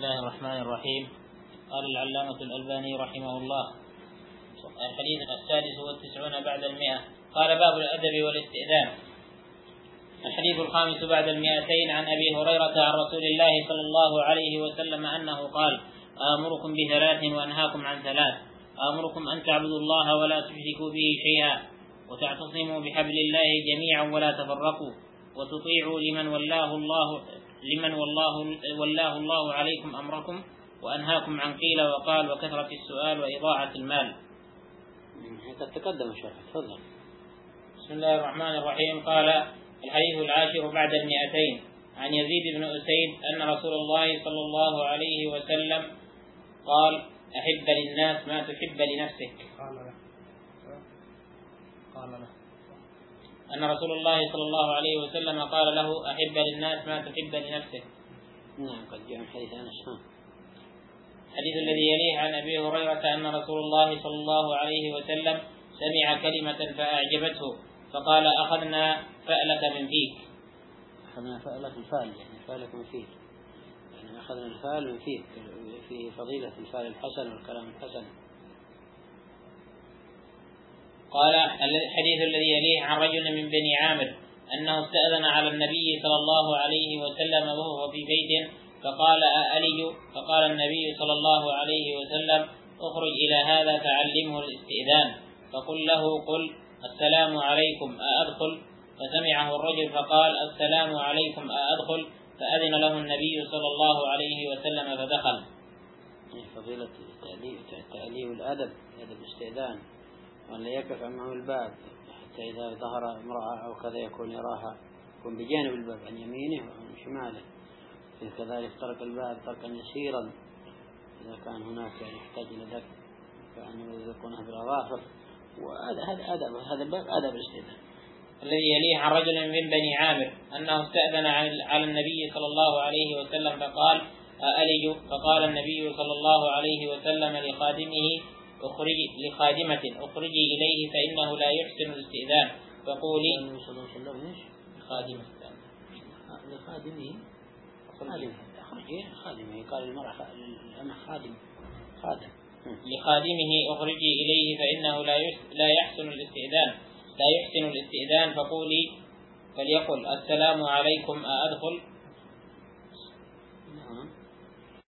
الله الرحمن الرحيم. قال العلامة الألباني رحمه الله: الحديث 96 بعد 100. قال: باب الأدب والاستئذان. الحديث 5 بعد 200 عن أبي هريرة عن رسول الله صلى الله عليه وسلم أنه قال: آمركم ب3 وأنهاكم عن 3. آمركم أن تعبدوا الله ولا تشركوا به شيئا، وتعتصموا بحبل الله جميعا ولا تفرقوا، وتطيعوا لمن والله الله عليكم أمركم، وأنهاكم عن قيل وقال وكثرة السؤال وإضاعة المال. قد تقدم شرح. تفضل. بسم الله الرحمن الرحيم. قال: الحديث 10 بعد 200 عن يزيد بن أسيد أن رسول الله صلى الله عليه وسلم قال: أحب للناس ما تحب لنفسك. أن رسول الله صلى الله عليه وسلم قال له: أحب للناس ما تحب لنفسك. نعم، قد جاء حديث أنس. الحديث الذي يليه عن أبي هريرة أن رسول الله صلى الله عليه وسلم سمع كلمة فأعجبته فقال: أخذنا فألك من فيك. أخذنا فألك الفال، يعني فالك من فيك، يعني أخذنا الفال من فيك، في فضيلة الفال الحسن والكلام الحسن. قال: الحديث الذي يليه عن رجل من بني عامر أنه استأذن على النبي صلى الله عليه وسلم وهو في بيت فقال: أألج؟ فقال النبي صلى الله عليه وسلم: اخرج إلى هذا فعلمه الاستئذان، فقل له: قل السلام عليكم أأدخل؟ فسمعه الرجل فقال: السلام عليكم أأدخل؟ فأذن له النبي صلى الله عليه وسلم فدخل. فضيلة تأليف الأدب، أدب الاستئذان، وأن لا يقف أمام الباب حتى إذا ظهر امرأة أو كذا يكون يراها، يكون بجانب الباب عن يمينه وعن شماله. كذلك ترك الباب تركا يسيرا إذا كان هناك يحتاج إلى ذلك، فأنه يذكرونه بالأظافر. وهذا أدب، هذا الباب أدب الاستئذان. الذي يليه عن رجل من بني عامر أنه استأذن على النبي صلى الله عليه وسلم فقال: أألج؟ فقال النبي صلى الله عليه وسلم لخادمة: اخرجي إليه فإنه لا يحسن الاستئذان، فقولي خادمة لخادمه قال المرأة خادم لخادمه: اخرجي إليه فإنه لا يحسن الاستئذان، فقولي فليقل: السلام عليكم أأدخل؟